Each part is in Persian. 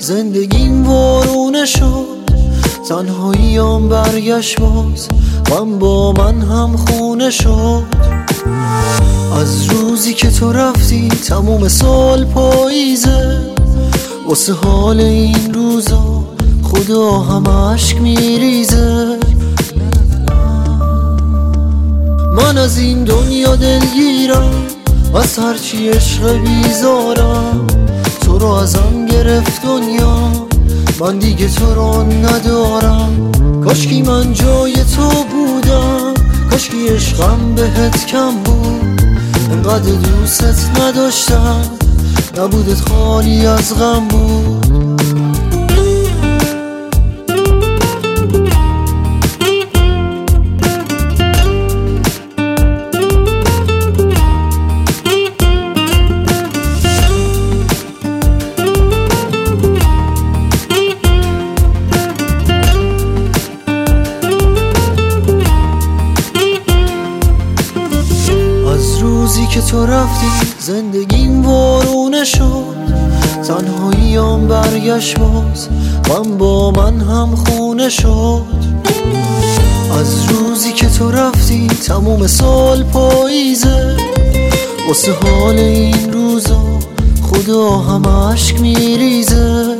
زندگیم وارونه شد، تنهاییم برگشت باز، غم با من هم خونه شد. از روزی که تو رفتی تموم سال پاییزه، واسه حال این روزا خدا هم عشق میریزه. من از این دنیا دلگیرم، از هرچی عشق بیزارم. تو رو ازم گرفت دنیا، من دیگه تو رو ندارم. کاشکی من جای تو بودم، کاشکی عشقم بهت کم بود. انقدر دوست نداشتم، نبودت خالی از غم بود. روزی که تو رفتی زندگیم وارونه شد، تنهاییم برگشت باز، غم با من هم خونه شد. از روزی که تو رفتی تموم سال پاییزه، واسه حال این روزا خدا هم عشق میریزه.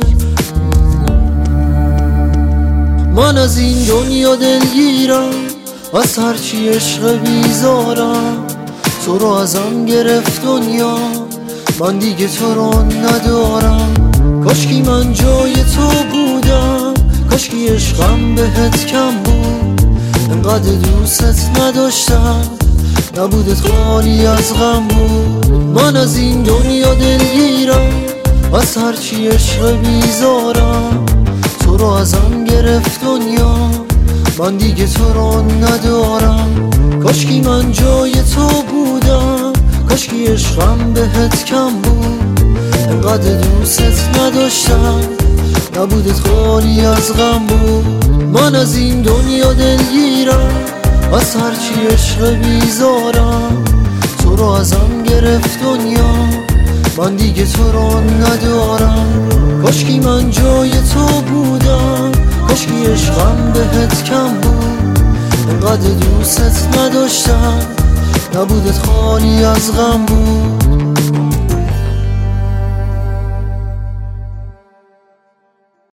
من از این دنیا دلگیرم، از هرچی عشق بیزارم. تو رو ازم گرفت دنیا، من دیگه تو رو ندارم. کاشکی من جای تو بودم، کاشکی عشقم بهت کم بود. انقدر دوست نداشتم، نبودت خالی از غم بود. من از این دنیا دلگیرم، از هرچی عشق بیزارم. تو رو ازم گرفت دنیا، من دیگه تو رو ندارم. کاشکی من جای تو بودم، کاشکی عشقم بهت کم بود. انقدر دوست نداشتم، نبودت خالی از غم بود. من از این دنیا دلگیرم، از هرچی عشق بیزارم. تو رو ازم گرفت دنیا، من دیگه تو رو ندارم. کاشکی من جای تو بودم، کاشکی عشقم بهت کم بود. انقدر دوست نداشتم، نبودت خالی از غم بود.